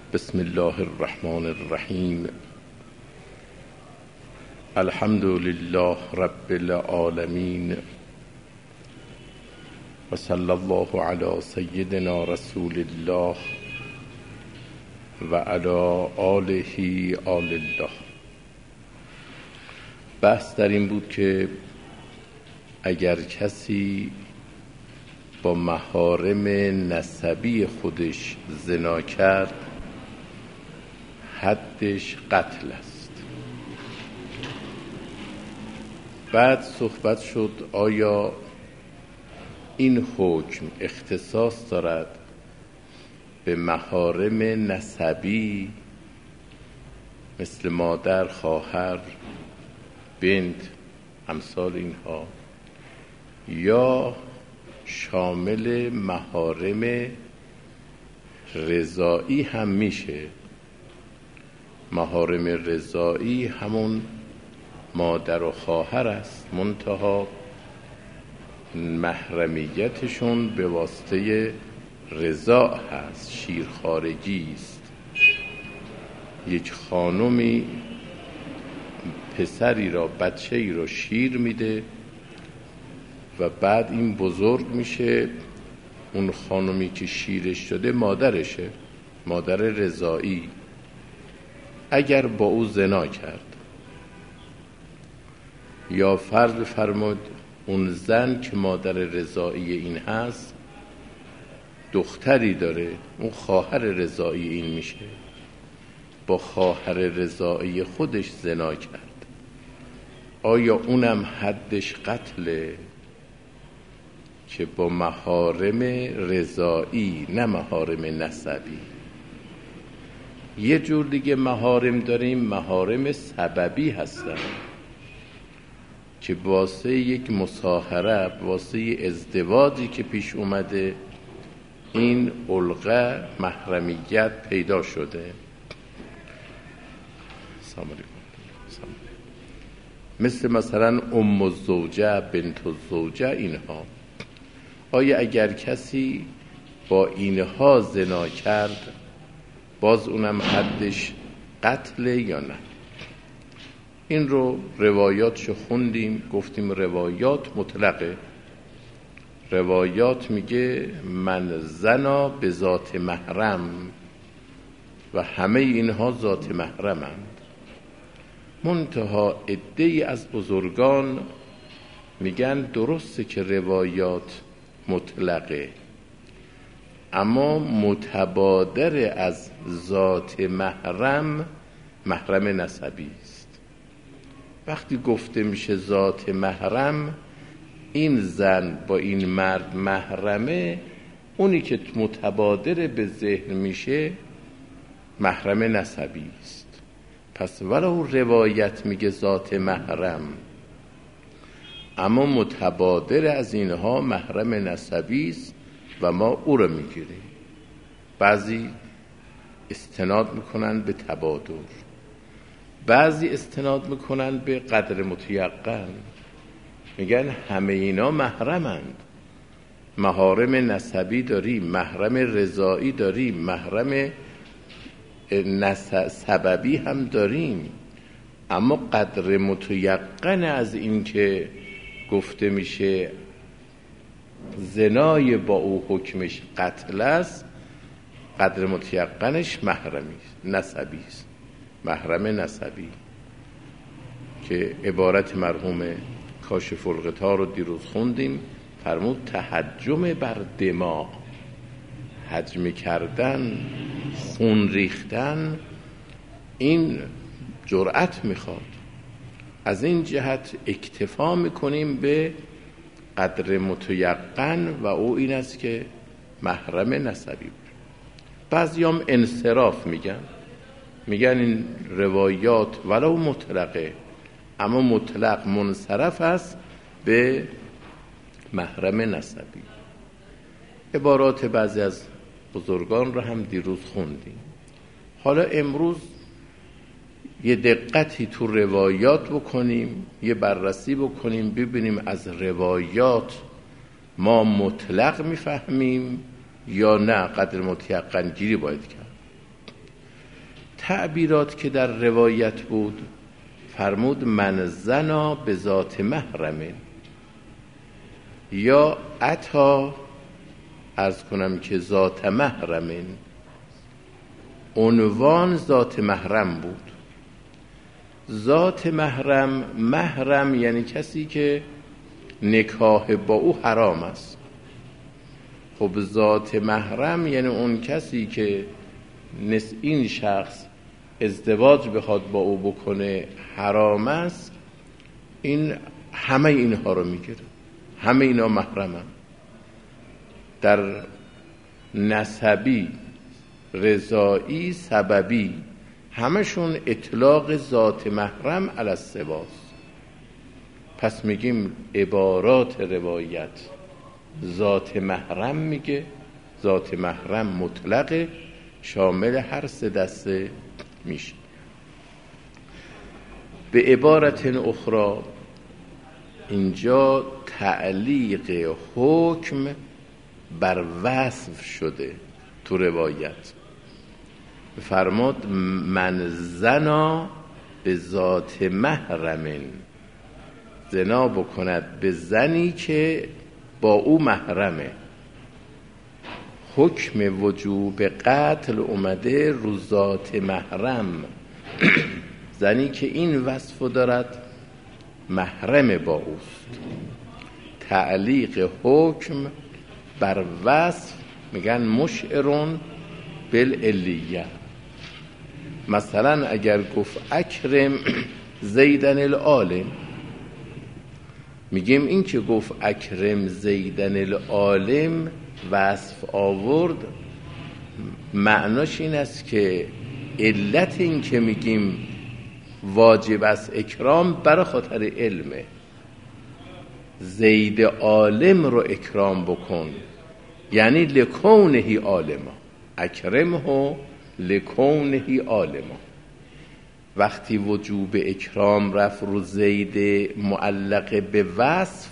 بسم الله الرحمن الرحیم. الحمد لله رب العالمین و صلی الله علی سیدنا رسول الله و علی آله آل الله. بحث در این بود که اگر کسی با محارم نسبی خودش زنا کرد حدش قتل است. بعد صحبت شد آیا این حکم اختصاص دارد به محارم نسبی مثل مادر، خواهر، بنت، امثال اینها، یا شامل محارم رضائی هم میشه. محارم رضائی همون مادر و خواهر است، منتها محرمیتشون به واسطه رضاع هست، شیرخوارگی است. یک خانمی پسری را، بچه‌ای را شیر میده و بعد این بزرگ میشه، اون خانمی که شیرش شده مادرشه، مادر رضائی. اگر با او زنا کرد یا فرض بفرمود اون زن که مادر رضائی این هست دختری داره، اون خواهر رضائی این میشه، با خواهر رضائی خودش زنا کرد، آیا اونم حدش قتله که با محارم رضائی نه محارم نسبی؟ یه جور دیگه محارم داریم، محارم سببی هستن که واسه یک مصاهره، واسه ازدواجی که پیش اومده این علقه محرمیت پیدا شده. مثلا ام الزوجه، بنت الزوجه، اینها. آیا اگر کسی با اینها زنا کرد باز اونم حدش قتله یا نه؟ این رو روایاتشو خوندیم، گفتیم روایات مطلقه. روایات میگه من زنا به ذات محرم و همه اینها ذات محرمند. منتها عده‌ای از بزرگان میگن درسته که روایات مطلقه، اما متبادر از ذات محرم محرم نسبی است. وقتی گفته میشه ذات محرم، این زن با این مرد محرمه، اونی که متبادر به ذهن میشه محرم نسبی است. پس ولو روایت میگه ذات محرم، اما متبادر از اینها محرم نسبی است و ما او رو میگیریم. بعضی استناد میکنن به تبادر، بعضی استناد میکنن به قدر متیقن، میگن همه اینا محرمند. محارم نسبی داریم، محرم رضائی داریم، محرم سببی هم داریم، اما قدر متیقن از این که گفته میشه زنای با او حکمش قتل است، قدر متیقنش محرمی نسبی است، محرم نسبی، که عبارت مرحوم کاشف الغطا رو دیروز خوندیم، فرمود تحجم بر دماغ، حجم کردن، خون ریختن، این جرأت میخواد. از این جهت اکتفا میکنیم به قدر متیقن و او این است که محرم نسبی بود. بعضی هم انصراف میگن این روایات ولو مطلقه اما مطلق منصرف است به محرم نسبی. عبارات بعضی از بزرگان رو هم دیروز خوندیم. حالا امروز یه دقتی تو روایات بکنیم، یه بررسی بکنیم، ببینیم از روایات ما مطلق میفهمیم یا نه قدر متیقن گیری باید کرد. تعبیرات که در روایت بود فرمود من زنا به ذات محرم، یا عطا عرض کنم که ذات محرم، عنوان ذات محرم بود. ذات محرم یعنی کسی که نکاح با او حرام است. خب ذات محرم یعنی اون کسی که این شخص ازدواج بخواد با او بکنه حرام است، این همه اینها رو میگیره، همه اینا محرمن. در نسبی، رضایی، سببی، همشون اطلاق ذات محرم علی السواست. پس میگیم عبارات روایت ذات محرم میگه، ذات محرم مطلقه، شامل هر سه دسته میشه. به عبارت اخرى اینجا تعلیق حکم بر وصف شده. تو روایت فرمود من زنا به ذات محرم، زنا بکند به زنی که با او محرمه. حکم وجوب قتل اومده رو ذات محرم، زنی که این وصف دارد محرم با اوست. تعلیق حکم بر وصف میگن مشعرون بالعلیه. مثلا اگر گفت اکرم زیدن العالم، میگیم این که گفت اکرم زیدن العالم وصف آورد، معناش این است که علت این که میگیم واجب است اکرام برای خاطر علمه. زید عالم رو اکرام بکن، یعنی لکونه عالما، اکرمه لکونه عالما. وقتی وجوب اکرام رفت رو زید معلق به وصف،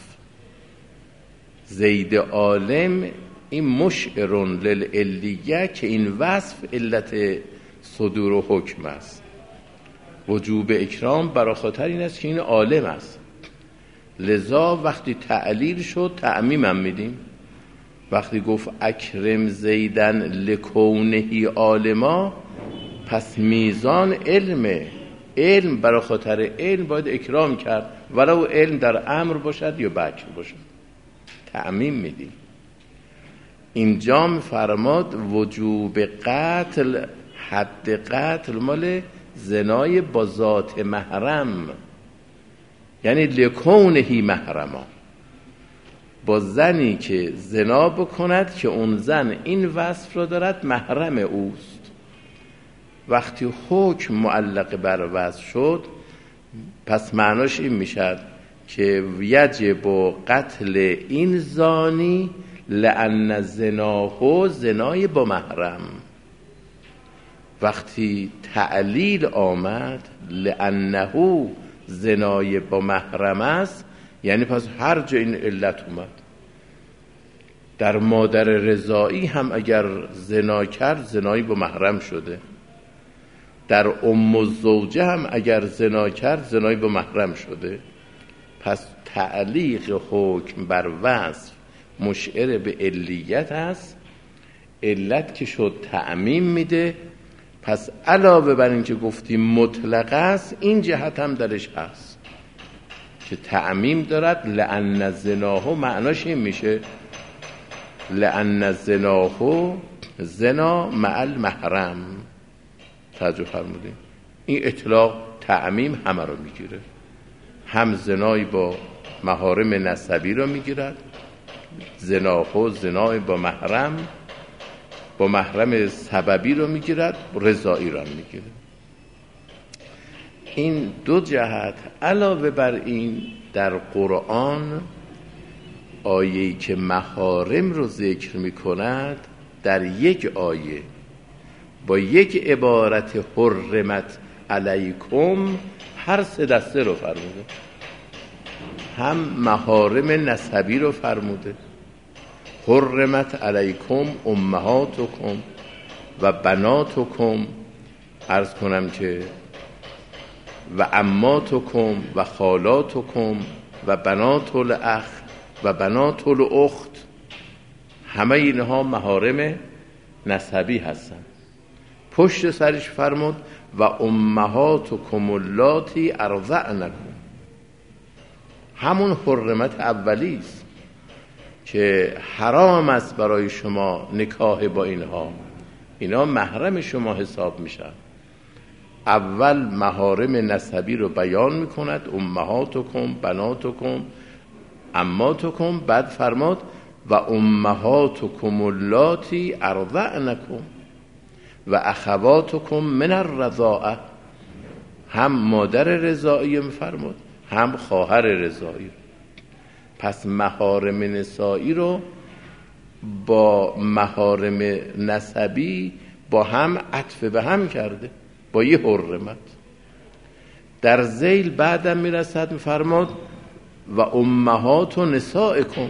زید عالم، این مشعرون للعلیه که این وصف علت صدور و حکم است. وجوب اکرام برای خاطر این است که این عالم است. لذا وقتی تعلیل شد تعمیم هم میدیم. وقتی گفت اکرم زیدن لکونهی عالما، پس میزان علمه. علم برای خاطر علم باید اکرام کرد، ولو علم در امر باشد یا بکر باشد. تعمیم میدیم. اینجا فرماد وجوب قتل، حد قتل مال زنای با ذات محرم، یعنی لکونهی محرما، با زنی که زنا بکند که اون زن این وصف را دارد محرم اوست. وقتی حکم معلق بر وصف شد، پس معناش این میشد که یجب قتل این زانی لأن زناه زنای با محرم. وقتی تعلیل آمد لأنه زنای با محرم است، یعنی پس هر جا این علت اومد. در مادر رضایی هم اگر زنا کرد زنایی با محرم شده. در ام الزوجه هم اگر زنا کرد زنایی با محرم شده. پس تعلیق حکم بر وصف مشعر به علیت است. علت که شد تعمیم میده. پس علاوه بر این که گفتیم مطلق است، این جهت هم درش هست که تعمیم دارد. لأن زناه معناش این میشه لأن زناه زنا مع المحرم. توجه فرمودین؟ این اطلاق تعمیم همه رو میگیره، هم زنای با محارم نسبی رو میگیرد، زناه زنای با محرم سببی رو میگیرد، رضایی رو میگیره. این دو جهت. علاوه بر این در قرآن آیه‌ای که محارم رو ذکر میکند، در یک آیه با یک عبارت حرمت علیکم هر سه دسته رو فرموده. هم محارم نسبی رو فرموده، حرمت علیکم امهاتکم و بناتکم عرض کنم که و عماتکم و خالاتکم و بنات الاخ و بنات الاخت، همه اینها محارم نسبی هستن. پشت سرش فرمود و امهاتکم اللاتی ارضعنکم، همون حرمت اولی است که حرام است برای شما نکاح با اینا محرم شما حساب میشن. اول محارم نسبی رو بیان میکند، امهاتکم، بناتکم، عماتکم، بعد فرماد و امهاتکم اللاتی ارضعنکم و اخواتکم من الرضاعه، هم مادر رضاعی میفرماد هم خواهر رضاعی. پس محارم نسائی رو با محارم نسبی با هم عطف به هم کرده با یه حرمت. در ذیل بعدم میرسد میفرماد و امهات نسائکم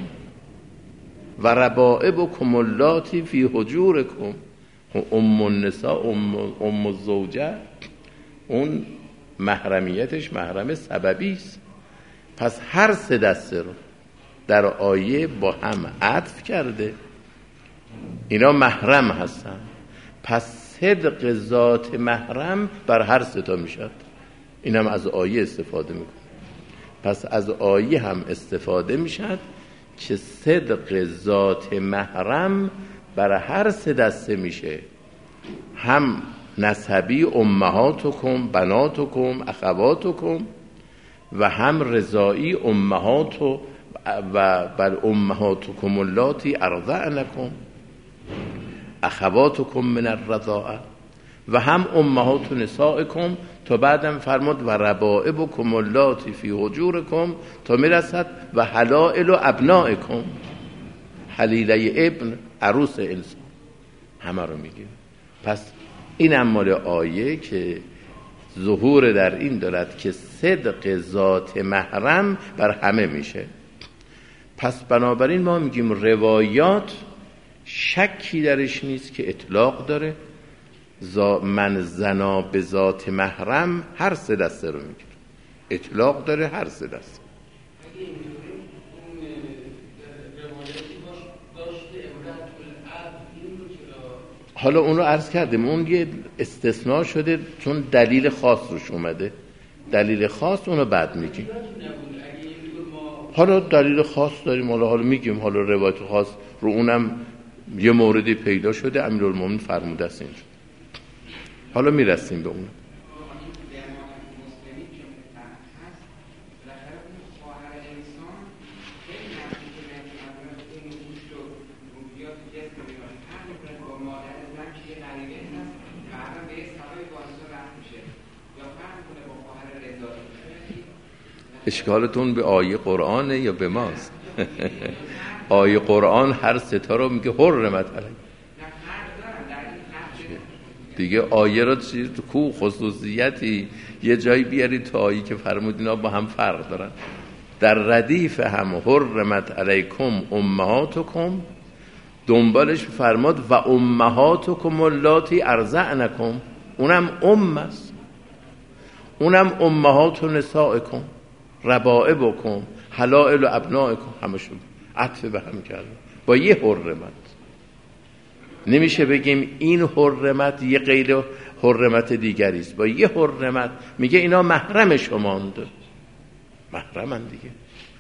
و ربائبکم اللاتی فی حجورکم. ام النساء، ام الزوجه، اون محرمیتش محرم سببی است. پس هر سه دسته رو در آیه با هم عطف کرده، اینا محرم هستن. پس صدق ذات محرم بر هر سه تا میشد. اینم از آیه استفاده میکنه. پس از آیه هم استفاده میشد که صدق ذات محرم بر هر سه دسته میشه، هم نسبی امهاتکم، بناتکم، اخواتکم، و هم رضائی امهات و بل امهاتکم اللاتی ارضعنکم اخواتکم من الرضاعه و هم امهات نسائکم، تا بعدم فرمود و ربائبکم اللاتی فی حجورکم، تا میرسد و حلائل و ابنائکم، حلیله ابن عروس انسان، همه رو میگه. پس این مال آیه که ظهور در این دارد که صدق ذات محرم بر همه میشه. پس بنابراین ما میگیم روایات شکی درش نیست که اطلاق داره. من زنا به ذات محرم هر سه دسته رو میگیره، اطلاق داره هر سه دسته. حالا اون رو عرض کردیم، اون یه استثناء شده چون دلیل خاص روش اومده، دلیل خاص اونو بعد میگیم. حالا دلیل خاص داریم، حالا میگیم، حالا روایت خاص رو اونم یه موردی پیدا شده، امیرالمومنین فرموده است اینجا. حالا میرسیم به اون. اشکالتون به آیه قرآنه یا به ماست؟ آیه قرآن هر ستا رو میگه حرمت علیه دیگه. آیه را چیز کو خصوصیتی یه جایی بیارید تا آیه که فرمود اینا با هم فرق دارن. در ردیف هم حرمت علیکم امهاتکم، دنبالش فرمود و امهاتکم اللاتی ارضعنکم، اونم است، اونم امهات نسائکم، ربائبکم، حلائل و ابنائکم، همشون عطف به هم کرده با یه حرمت. نمیشه بگیم این حرمت یه غیر حرمت دیگری است، با یه حرمت میگه اینا محرم شماند، محرمن دیگه.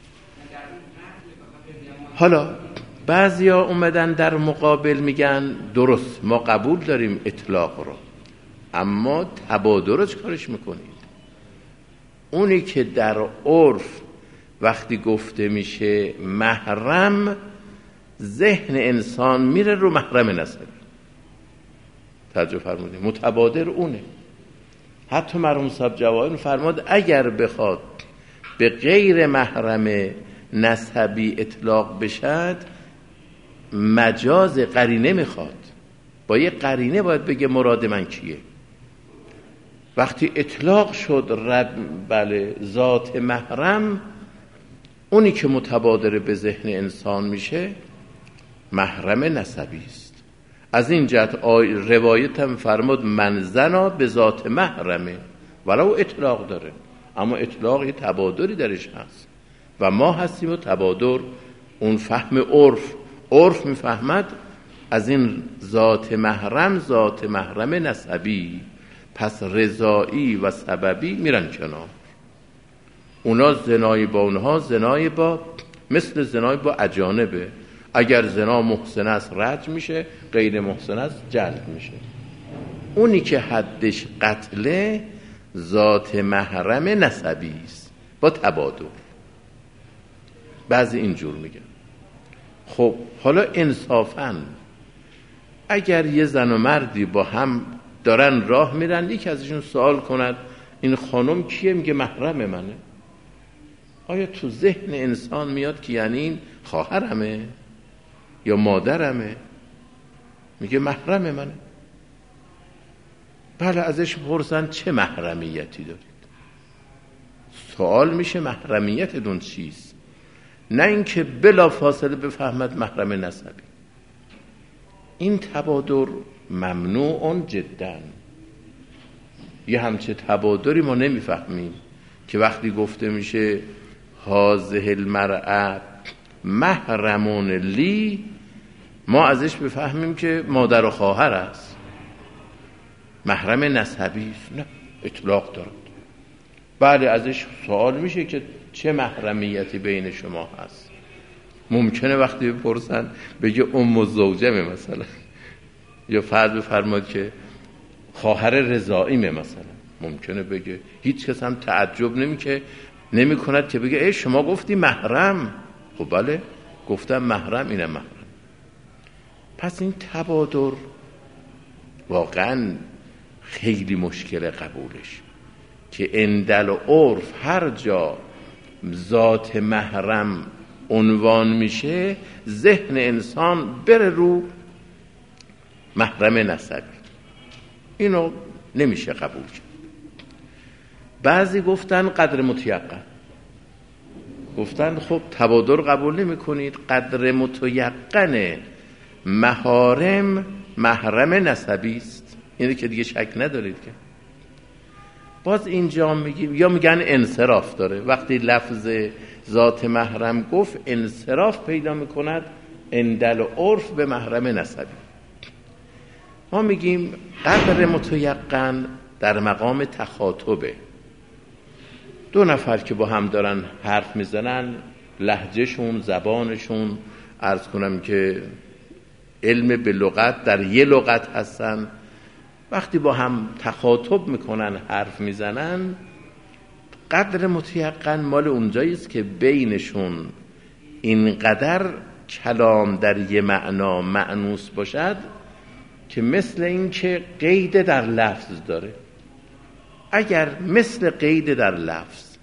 حالا بعضیا اومدن در مقابل میگن درست ما قبول داریم اطلاق رو، اما تبادر رو چکارش میکنید؟ اونی که در عرف وقتی گفته میشه محرم، ذهن انسان میره رو محرم نسبی. توجه فرمودید؟ متبادر اونه. حتی مرحوم صاحب جواهر فرمود اگر بخواد به غیر محرم نسبی اطلاق بشد، مجاز قرینه میخواد، با یه قرینه باید بگه مراد من کیه. وقتی اطلاق شد بله ذات محرم، اونی که متبادر به ذهن انسان میشه محرم نسبی است. از این جهت روایت هم فرمود من زنا به ذات محرمه، ولو اطلاق داره، اما اطلاق یه تبادری درش هست و ما هستیم و تبادر اون فهم عرف میفهمد از این ذات محرم نسبی، پس رضایی و سببی میرن کنار. اونا زنای با اونها زنای با مثل زنای با اجانبه، اگر زنا محسن است رجم میشه، غیر محسن است جلد میشه. اونی که حدش قتله ذات محرم نسبی است با تبادل. بعضی اینجور میگن. خب حالا انصافاً اگر یه زن و مردی با هم دارن راه میرن، یکی ازشون سوال کند این خانم کیه؟ میگه محرم منه. آیا تو ذهن انسان میاد که یعنی این خواهرمه یا مادرمه؟ میگه محرم منه. بله، ازش پرسن چه محرمیتی دارید؟ سوال میشه محرمیتتون چیست، نه اینکه بلا فاصله بفهمد محرم نسبی. این تبادر ممنوع جدا. یه همچه تبادری ما نمیفهمیم که وقتی گفته میشه هذه المرأة محرمون لی، ما ازش بفهمیم که مادر و خواهر است، محرم نسبی است. نه، اطلاق دارد. بله، ازش سوال میشه که چه محرمیتی بین شما هست. ممکنه وقتی بپرسن بگه ام الزوجه مثلا، یا فرض بفرماد که خواهر رضاییمه مثلا، ممکنه بگه. هیچ کس هم تعجب نمی کند که بگه ای شما گفتی محرم. خب بله، گفتم محرم، اینه محرم. پس این تبادر واقعا خیلی مشکل قبولش، که اندل و عرف هر جا ذات محرم عنوان میشه ذهن انسان بره رو محرم نسبی. اینو نمیشه قبول کرد. بعضی گفتن قدر متیقن، گفتن خب تبادر قبول نمی کنید، قدر متیقن محارم محرم نسبی است، اینه که دیگه شک ندارید که. باز اینجا میگیم یا میگن انصراف داره، وقتی لفظ ذات محرم گفت انصراف پیدا میکند اندل و عرف به محرم نسبی. ما میگیم قدر متیقن در مقام تخاطبه. دو نفر که با هم دارن حرف میزنن، لهجهشون، زبانشون، عرض کنم که علم به لغت در یه لغت هستن، وقتی با هم تخاطب میکنن، حرف میزنن، قدر متیقن مال اونجاییست که بینشون اینقدر کلام در یه معنا معنوس باشد که مثل این که قید در لفظ داره. اگر مثل قید در لفظ،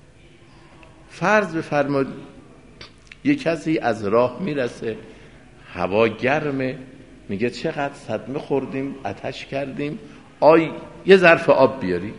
فرض بفرمایید یک کسی از راه میرسه، هوا گرمه، میگه چقدر صدمه خوردیم، آتش کردیم، یه ظرف آب بیارید.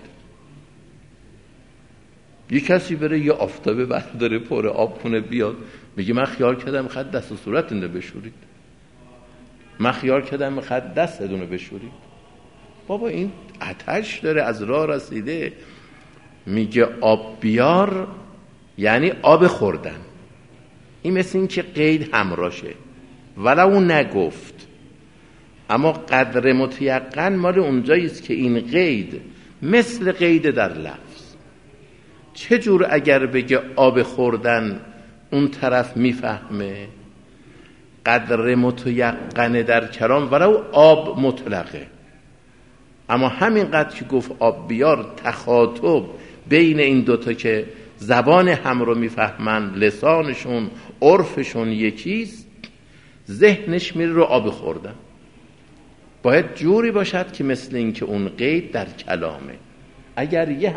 یک کسی بره یه آفتابه برداره پر آب کنه بیاد، میگه من خیال کردم میخواد دست و صورتتون رو بشورید، من خیال کردم میخواد دستتون رو بشورید. بابا این آتش داره، از راه رسیده، میگه آب بیار، یعنی آب خوردن. این مثل این که قید همراشه، ولو نگفت. اما قدر متیقن مال اونجاییست که این قید مثل قید در لفظ. چجور اگر بگه آب خوردن اون طرف میفهمه؟ قدر متیقن در کلام ولو آب مطلقه، اما همینقدر که گفت آب بیار، تخاطب بین این دوتا که زبان هم رو میفهمن، لسانشون عرفشون یکیست، ذهنش میره رو آب خوردن. باید جوری باشد که مثل این که اون قید در کلامه. اگر یه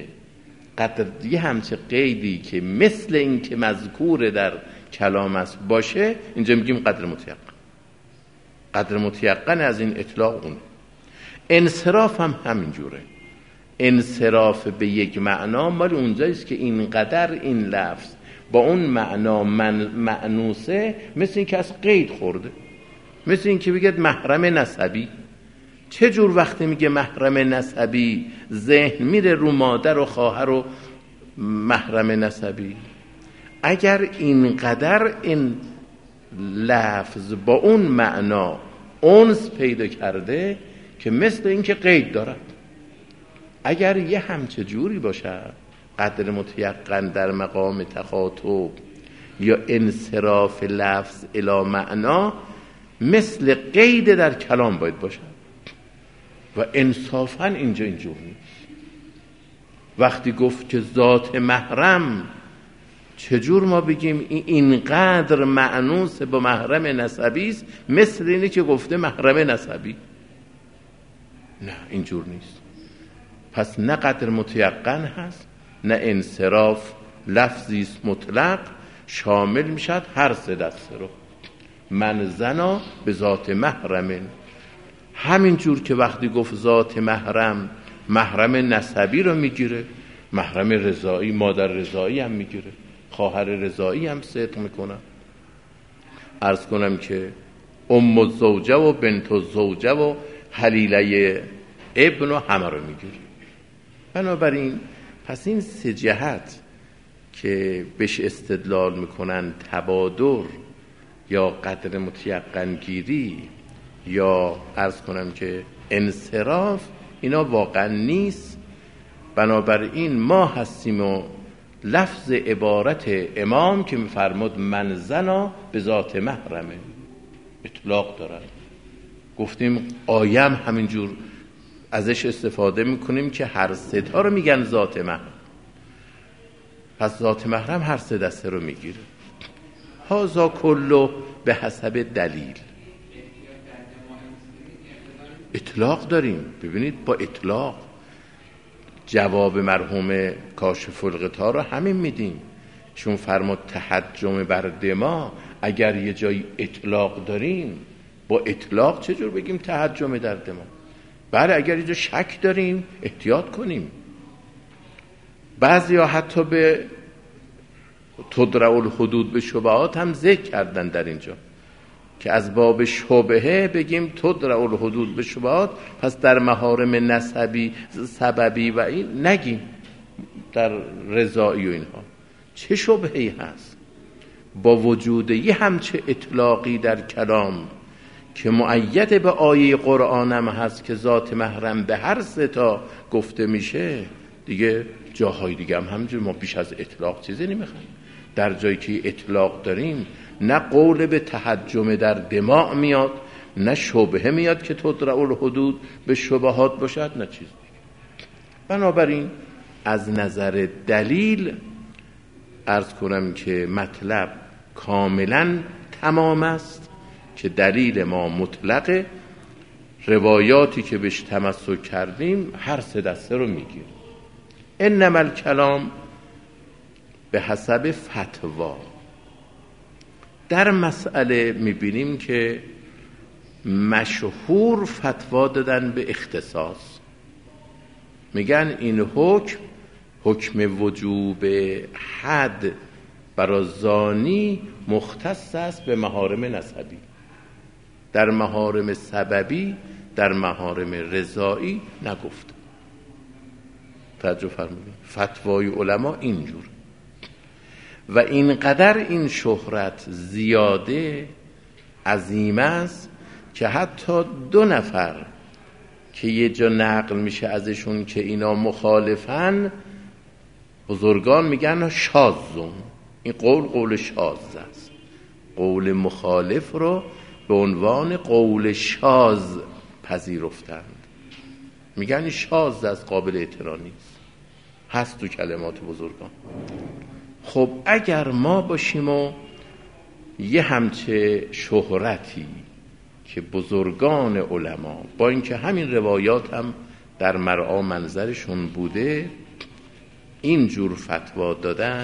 همچه قیدی که مثل این که مذکور در کلام است باشه، اینجا میگیم قدر متیقن. قدر متیقن از این اطلاق اون. انصراف هم همین جوره. انصراف به یک معنا مال اونجاییست که اینقدر این لفظ با اون معنا معنوسه، مثل این که از قید خورده. مثل این که بگید محرم نسبی. چه جور وقتی میگه محرم نسبی ذهن میره رو مادر و خواهر و محرم نسبی؟ اگر اینقدر این لفظ با اون معنا انس پیدا کرده که مثل این که قید دارد. اگر یه همچه جوری باشه قدر متیقن در مقام تخاطب یا انصراف لفظ الی معنا، مثل قید در کلام باید باشه و انصافا اینجا اینجور نیست. وقتی گفت که ذات محرم، چجور ما بگیم اینقدر معنوس با محرم نسبی است مثل اینه که گفته محرم نسبی؟ نه، اینجور نیست. پس نه قدر متیقن هست، نه انصراف. لفظی است مطلق، شامل میشد هر سه دسته رو. من زنا به ذات محرم، همین جور که وقتی گفت ذات محرم، محرم نسبی رو میگیره، محرم رضایی، مادر رضایی هم میگیره، خواهر رضایی هم صدق میکنه. عرض کنم که ام الزوجه و بنت الزوجه و حلیله ابن و همه رو میگیره. بنابراین پس این سه جهت که بهش استدلال میکنن، تبادر یا قدر متیقن گیری یا عرض کنم که انصراف، اینا واقعا نیست. بنابراین ما هستیم و لفظ عبارت امام که میفرمود من زنا به ذات محرمه اطلاق دارد. گفتیم آیم همینجور ازش استفاده میکنیم که هر سه تا رو میگن ذات محرم. پس ذات محرم هر سه دسته رو میگیره. هازا کلو به حسب دلیل. اطلاق داریم. ببینید با اطلاق جواب مرحوم کاشف الغطا رو همین میدیم، چون فرمود تحجم بر دما. اگر یه جایی اطلاق داریم، با اطلاق چجور بگیم تحجم در دما؟ بله، اگر یه جا شک داریم احتیاط کنیم. بعضی ها حتی به تدرع الحدود به شبهات هم ذکر کردن در اینجا که از باب شبهه بگیم تدرع الحدود به شبهات، پس در محارم نسبی سببی و این نگیم، در رضایی و اینها. چه شبهه‌ای هست با وجود یه همچه اطلاقی در کلام که مؤید به آیه قرآن هم هست که ذات محرم به هر سه تا گفته میشه؟ دیگه جاهای دیگه هم همینجور ما بیش از اطلاق چیزی نمیخوایم. در جایی که اطلاق داریم نه قول به تحجم در دماغ میاد، نه شبهه میاد که تدرع الحدود به شبهات باشد، نه چیز دیگه. بنابراین از نظر دلیل عرض کنم که مطلب کاملا تمام است که دلیل ما مطلقه. روایاتی که بهش تمسک کردیم هر سه دسته رو میگیره. انما الکلام به حسب فتوا. در مسئله میبینیم که مشهور فتوا دادن به اختصاص، میگن این حکم وجوب حد برای زانی مختص است به محارم نسبی، در محارم سببی در محارم رضایی نگفت. توجه فرمودید؟ فتوای علما اینجور. و اینقدر این شهرت زیاده عظیم است که حتی 2 نفر که یه جا نقل میشه ازشون که اینا مخالفن، بزرگان میگن شاذون. این قول شاذ است. قول مخالف رو به عنوان قول شاذ پذیرفتند، میگن شاذ است، قابل اعتراض نیست، هست تو کلمات بزرگان. خب اگر ما باشیم و یه همچه شهرتی که بزرگان علما با اینکه همین روایات هم در مرعا منظرشون بوده اینجور فتوا دادن،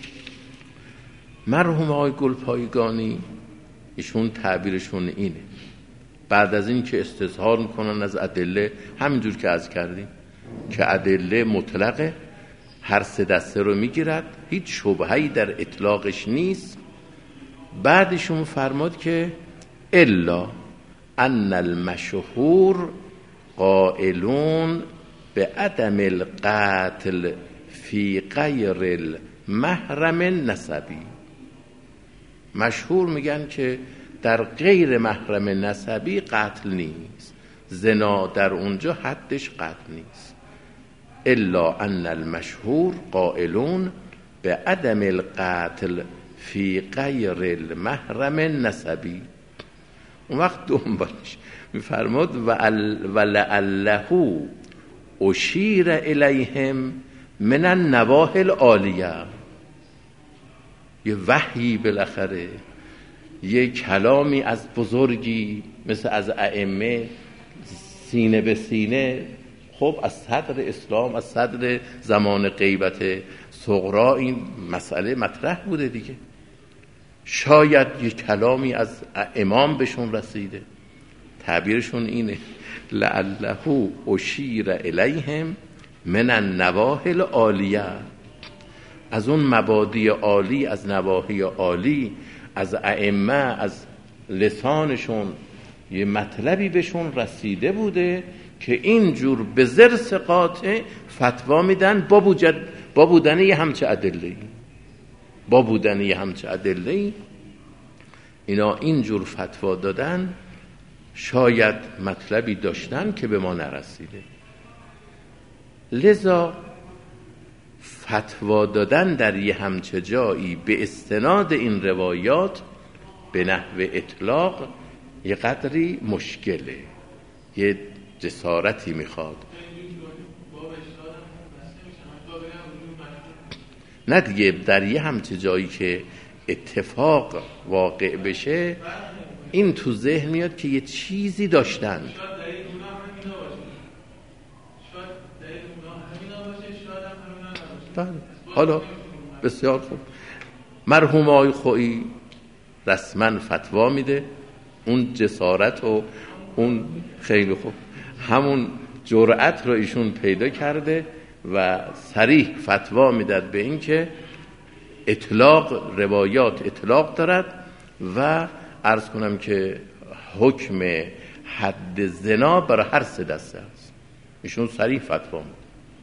مرحوم آقای گلپایگانی ایشون تعبیرشون اینه، بعد از این که استظهار میکنن از ادله، همینجور که عرض کردیم که ادله مطلقه، هر سه دسته رو میگیرد، هیچ شبهه‌ای در اطلاقش نیست. بعدشون فرمود که الا ان المشهور قائلون به عدم القتل فی غیر المحرم نسبی. مشهور میگن که در غیر محرم نسبی قتل نیست، زنا در اونجا حدش قتل نیست. الا ان المشهور قائلون به عدم القتل فی غیر المحرم نسبی. اون وقت دنبالش میفرماد ولعله اشیر الیهم من النواحی العالیه. یه وحی بالاخره، یه کلامی از بزرگی مثل از ائمه سینه به سینه، خب از صدر اسلام، از صدر زمان غیبت صغرا این مسئله مطرح بوده دیگه. شاید یه کلامی از امام بهشون رسیده، تعبیرشون اینه لعله اشیر الیهم من النواحی العالیه، از اون مبادی عالی، از نواحی عالی، از ائمه، از لسانشون یه مطلبی بهشون رسیده بوده که اینجور به زرس قاطع فتوا میدن با بودن یه همچه ادله‌ای، با بودن یه همچه ادله‌ای اینا اینجور فتوا دادن. شاید مطلبی داشتن که به ما نرسیده، لذا فتوا دادن در یه همچه جایی به استناد این روایات به نحو اطلاق یه قدری مشکله، یه جسارتی میخواد. نه دیگه در یه همچه جایی که اتفاق واقع بشه این تو ذهن میاد که یه چیزی داشتند. حالا بسیار خوب، مرحوم آقای خویی رسما فتوا میده، اون جسارت و اون خیلی خوب همون جرأت رو ایشون پیدا کرده و صریح فتوا میداد به این که اطلاق روایات اطلاق دارد و عرض کنم که حکم حد زنا برای هر سه دسته است. ایشون صریح فتوا میده.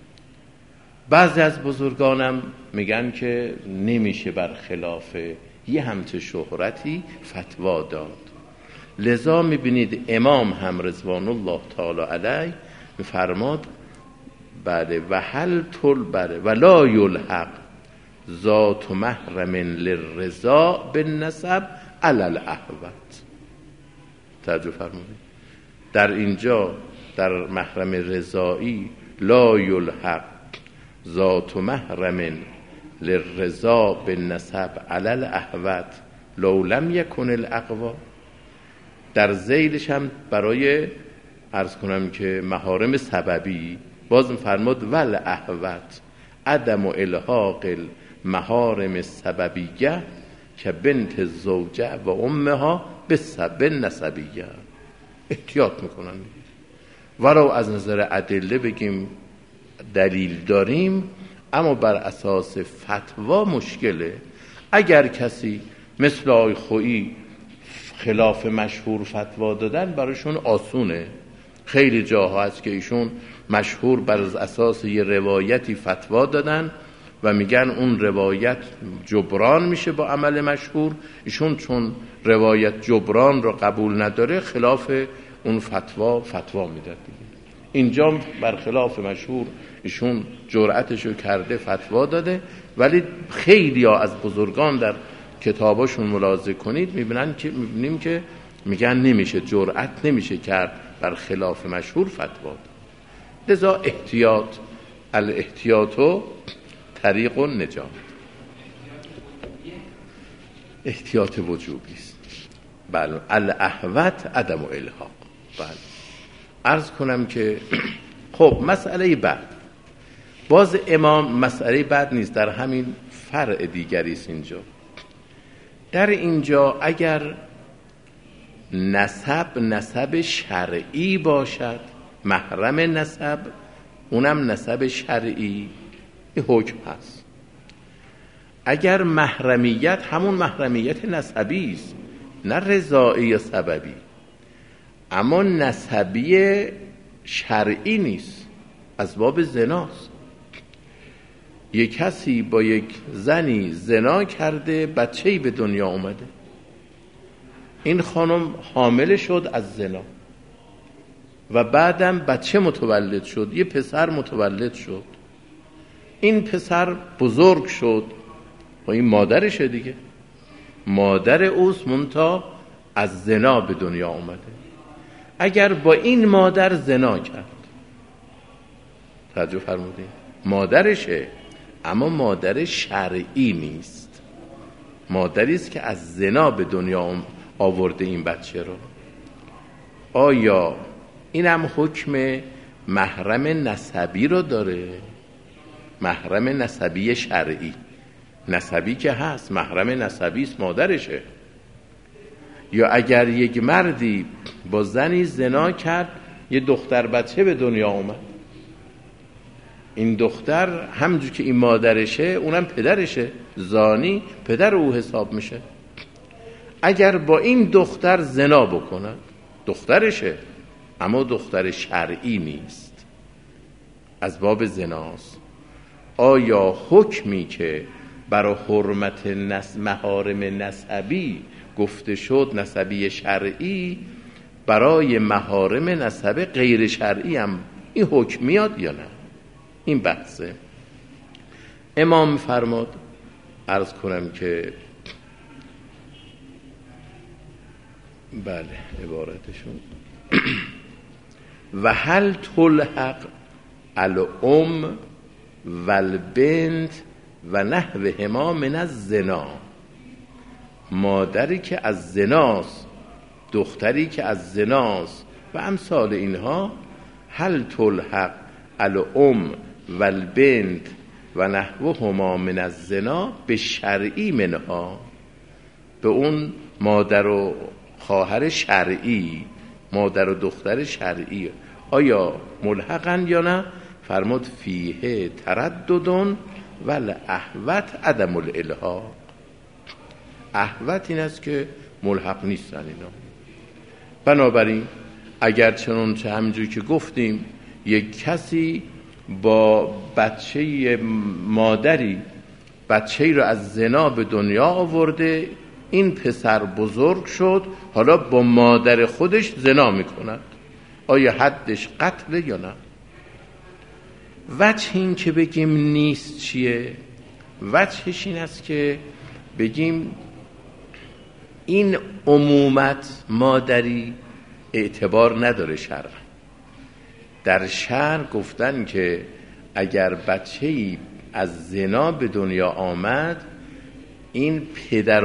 بعضی از بزرگانم میگن که نمیشه برخلاف یه همچه شهرتی فتوا داد. لذا میبینید امام هم رضوان الله تعالی علیه میفرماد بله و هل طل بله ولا یلحق ذات محرم للرضا بالنسب علی الاحوط. توجه فرمودید در اینجا در محرم رضایی لا یلحق ذات محرم للرضا بالنسب علی الاحوط لو لم یکن الاقوا. در ذیلش هم برای عرض کنم که محارم سببی باز فرمود ول احوط عدم الحاق المحارم سببیه که بنت زوجه و امها به نسبیه. احتیاط میکنن ولو از نظر ادله بگیم دلیل داریم اما بر اساس فتوا مشکله. اگر کسی مثل آقای خویی خلاف مشهور فتوا دادن براشون آسونه، خیلی جاها هست که ایشون مشهور بر اساس یه روایتی فتوا دادن و میگن اون روایت جبران میشه با عمل مشهور. ایشون چون روایت جبران رو قبول نداره خلاف اون فتوا میداد دیگه. اینجا برخلاف مشهور ایشون جرأتشو کرده فتوا داده، ولی خیلی ها از بزرگان در کتاباشون ملاحظه کنید میبینیم که میگن نمیشه، جرأت نمیشه کرد بر خلاف مشهور فتوا داد. لذا احتیاط الاحتیاط طریق النجات، احتیاط وجوبی است. بله الاحوط عدم الحاق. بله عرض کنم که خب مسئله بعد باز امام مسئله بعد نیست، در همین فرع دیگری است. اینجا در اینجا اگر نسب شرعی باشد، محرم نسب اونم نسب شرعی، این حکم هست. اگر محرمیت همون محرمیت نسبی است نه رضایی یا سببی، اما نسبی شرعی نیست، از باب زناست. یک کسی با یک زنی زنا کرده، بچه‌ای به دنیا اومده، این خانم حامل شد از زنا و بعدم بچه متولد شد، یه پسر متولد شد. این پسر بزرگ شد و این مادرشه دیگه، مادر اوست، منتها از زنا به دنیا اومده. اگر با این مادر زنا کرد، توجه فرمودین، مادرشه اما مادر شرعی نیست، مادری است که از زنا به دنیا آورده این بچه رو. آیا اینم حکم محرم نسبی رو داره؟ محرم نسبی شرعی، نسبی که هست، محرم نسبی است، مادرشه. یا اگر یک مردی با زنی زنا کرد، یه دختر بچه به دنیا اومد، این دختر همونجور که این مادرشه اونم پدرشه، زانی پدر او حساب میشه. اگر با این دختر زنا بکند، دخترشه اما دختر شرعی نیست، از باب زناست. آیا حکمی که برای حرمت محارم نسبی گفته شد، نسبی شرعی، برای محارم نسب غیر شرعی هم این حکم میاد یا نه؟ این بحثه. امام فرماد، عرض کنم که بله عبارتشون و هل تلحق الام والبنت و نحوهما من الزنا، مادری که از زناست، دختری که از زناست و امثال اینها، هل تلحق الام والبنت و نحوهما من الزنا به شرعی منها، به اون مادر و خواهر شرعی، مادر و دختر شرعی، آیا ملحقن یا نه؟ فرمود فیه ترددون ول احوت عدم الالحاق، احوت این است که ملحق نیستن اینا. بنابراین اگر چنانچه همینجوری که گفتیم یک کسی با بچه مادری بچه‌ای رو از زنا به دنیا آورده، این پسر بزرگ شد، حالا با مادر خودش زنا میکند، آیا حدش قتل یا نه؟ وجه این که بگیم نیست چیه؟ وجهش این است که بگیم این عمومت مادری اعتبار نداره شرعا. در شرع گفتن که اگر بچه‌ای از زنا به دنیا آمد، این پدر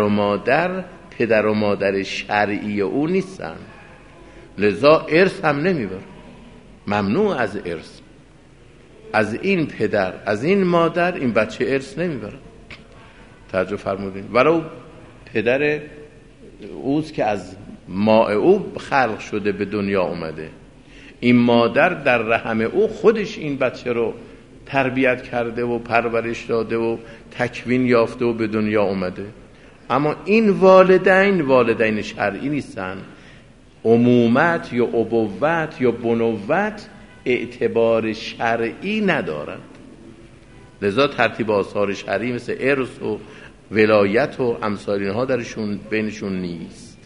و مادر شرعی او نیستن، لذا ارث هم نمیبره، ممنوع از ارث. از این پدر از این مادر این بچه ارث نمیبره. توجه فرمودین؟ ولو پدر اوست که از ماء او خلق شده به دنیا اومده، این مادر در رحم او خودش این بچه رو تربیت کرده و پرورش داده و تکوین یافته و به دنیا اومده، اما این والدین شرعی نیستن. عمومت یا ابوت یا بنوت اعتبار شرعی ندارند، لذا ترتیب آثار شرعی مثل ارث و ولایت و امثال اینها درشون بینشون نیست.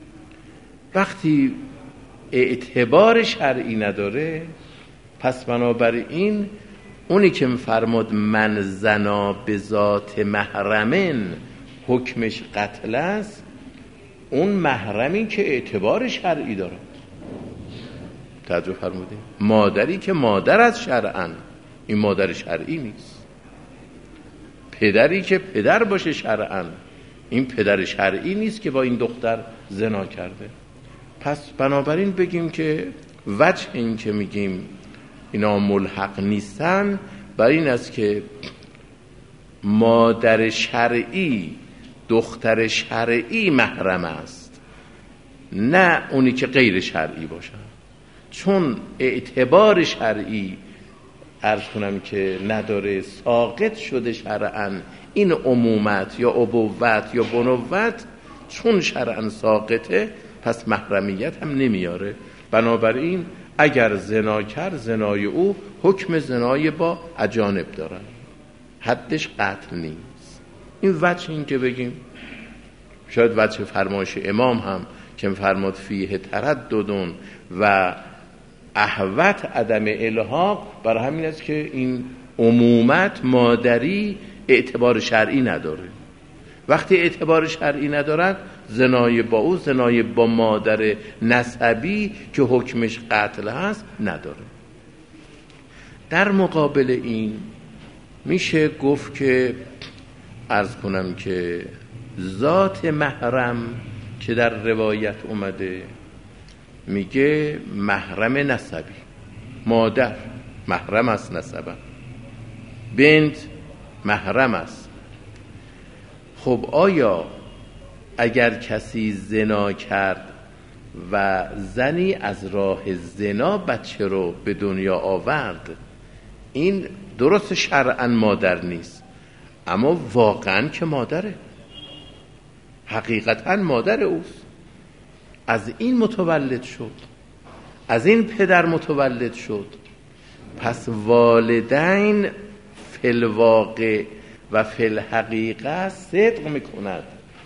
وقتی اعتبار شرعی نداره، پس بنابراین اونی که فرمود من زنا به ذات محرمن حکمش قتل است، اون محرمی که اعتبار شرعی داره. توجه فرمودین؟ مادری که مادر از شرعن، این مادر شرعی نیست. پدری که پدر باشه شرعن، این پدر شرعی نیست که با این دختر زنا کرده. پس بنابراین بگیم که وجه این که میگیم اینا ملحق نیستن بر این است که مادر شرعی دختر شرعی محرم است، نه اونی که غیر شرعی باشه، چون اعتبار شرعی عرض کنم که نداره، ساقط شده شرعاً این عمومت یا ابوت یا بنوت، چون شرعاً ساقطه پس محرمیت هم نمیاره. بنابراین اگر زنا کرد زنای او حکم زنای با اجانب دارد، حدش قتل نیست. این وجه این که بگیم شاید وجه فرمایش امام هم که فرمود فیه ترددون و احوت عدم الحاق، برای همین است که این عمومت مادری اعتبار شرعی نداره. وقتی اعتبار شرعی ندارد زنای با او زنای با مادر نسبی که حکمش قتل هست نداره. در مقابل این میشه گفت که عرض کنم که ذات محرم که در روایت اومده میگه محرم نسبی، مادر محرم است نسبا، بنت محرم است. خب آیا اگر کسی زنا کرد و زنی از راه زنا بچه رو به دنیا آورد، این درست شرعاً مادر نیست، اما واقعاً که مادره، حقیقتاً مادر اوست. از این متولد شد، از این پدر متولد شد. پس والدین فی الواقع و فی الحقیقه صدق میکند،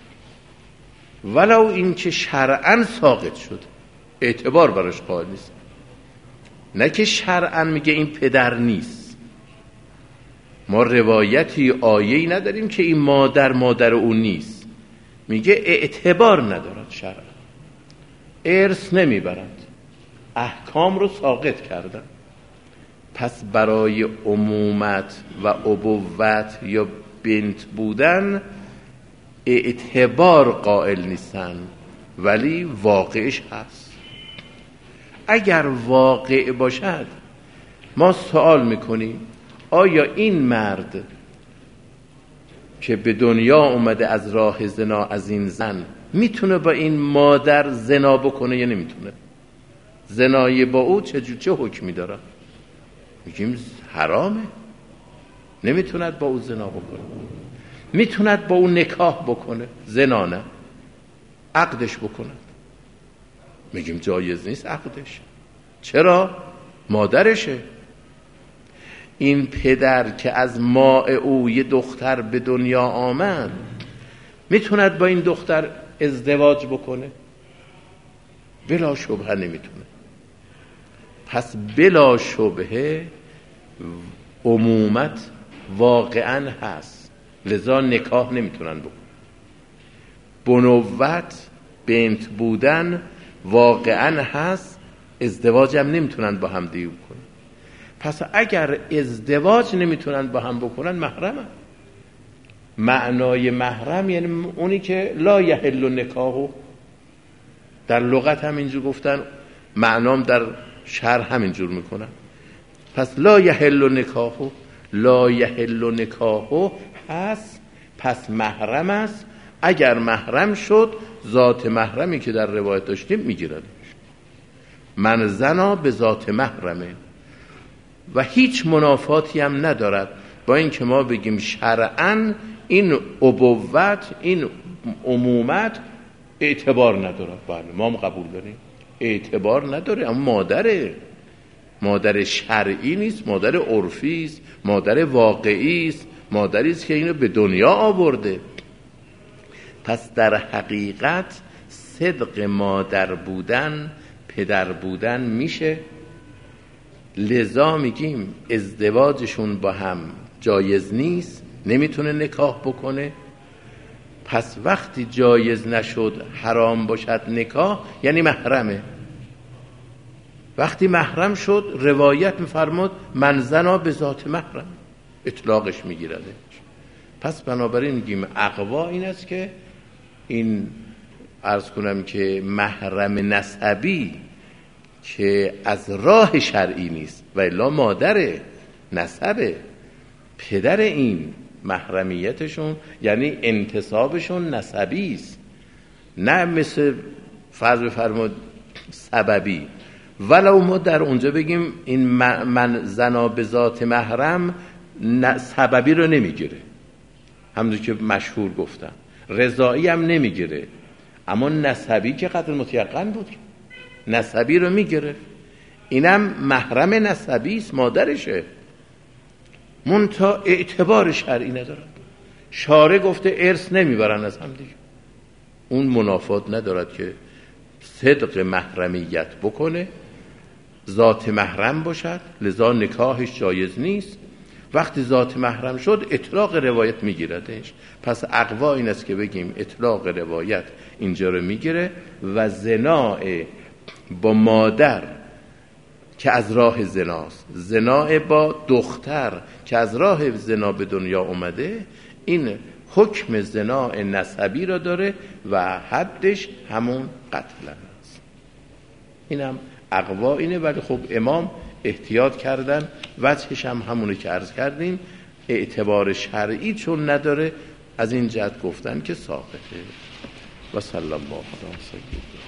ولو این که شرعاً ساقط شد اعتبار براش قائل نیست. نه که شرعاً میگه این پدر نیست، ما روایتی آیه‌ای نداریم که این مادر او نیست، میگه اعتبار ندارد، شرعاً ارث نمیبرد، احکام رو ساقط کردن. پس برای عمومت و ابوت یا بنت بودن اعتبار قائل نیستن، ولی واقعش هست. اگر واقع باشد ما سوال میکنیم آیا این مرد که به دنیا اومده از راه زنا از این زن میتونه با این مادر زنا بکنه یا نمیتونه؟ زنای با او چه حکمی داره؟ میگیم حرامه، نمیتوند با او زنا بکنه. میتوند با او نکاح بکنه، زنا نه، عقدش بکنه. میگیم جایز نیست عقدش. چرا؟ مادرشه. این پدر که از ماء او یه دختر به دنیا آمد میتوند با این دختر ازدواج بکنه؟ بلا شبهه نمیتونه. پس بلا شبهه عمومت واقعا هست، لذا نکاح نمیتونن بکنن. بنوت بنت بودن واقعا هست، ازدواج هم نمیتونن با هم دیگه بکنن. پس اگر ازدواج نمیتونن با هم بکنن محرمن. معنای محرم یعنی اونی که لا یحل نکاحو، در لغت هم اینجور گفتن، معنام در شرح هم اینجور میکنن. پس لا یحل نکاحو، لا یحل نکاحو هست، پس محرم است. اگر محرم شد ذات محرمی که در روایت داشتیم میگیرد. من زنا به ذات محرمه و هیچ منافاتی هم ندارد با این که ما بگیم شرعاً این ابوت این عمومت اعتبار نداره. بله ما هم قبول داریم اعتبار نداره، اما مادره، مادر شرعی نیست، مادر عرفی است، مادر واقعی است، مادری است که اینو به دنیا آورده. پس در حقیقت صدق مادر بودن پدر بودن میشه. لذا میگیم ازدواجشون با هم جایز نیست، نمیتونه نکاح بکنه. پس وقتی جایز نشد حرام باشد نکاح یعنی محرمه. وقتی محرم شد روایت میفرماد من زنا به ذات محرم، اطلاقش میگیرده. پس بنابراین میگیم اقوا این است که این عرض کنم که محرم نسبی که از راه شرعی نیست و الا مادر نسبه، پدر این محرمیتشون یعنی انتسابشون نسبی است، نه مثل فرض بفرمود سببی. ولو ما در اونجا بگیم این من زنا به ذات محرم سببی رو نمیگیره، همونجور که مشهور گفتم، رضایی هم نمیگیره، اما نسبی که قطع متیقن بود نسبی رو میگرفت. اینم محرم نسبی است، مادرشه، منتها اعتبار شرعی ندارد. شارع گفته ارث نمیبرن از هم دیگه، اون منافات ندارد که صدق محرمیت بکنه، ذات محرم باشد، لذا نکاحش جایز نیست. وقتی ذات محرم شد اطلاق روایت میگیردش. پس اقوا این است که بگیم اطلاق روایت اینجا رو میگیره و زنا با مادر که از راه زناست، زنا با دختر که از راه زنا به دنیا اومده، این حکم زنا نسبی را داره و حدش همون قتل است. اینم اقوا اینه. ولی خب امام احتیاط کردن، وجهش هم همونه که عرض کردیم، اعتبار شرعی چون نداره، از این جهت گفتن که ساقطه. و صلی الله علیه و سلم.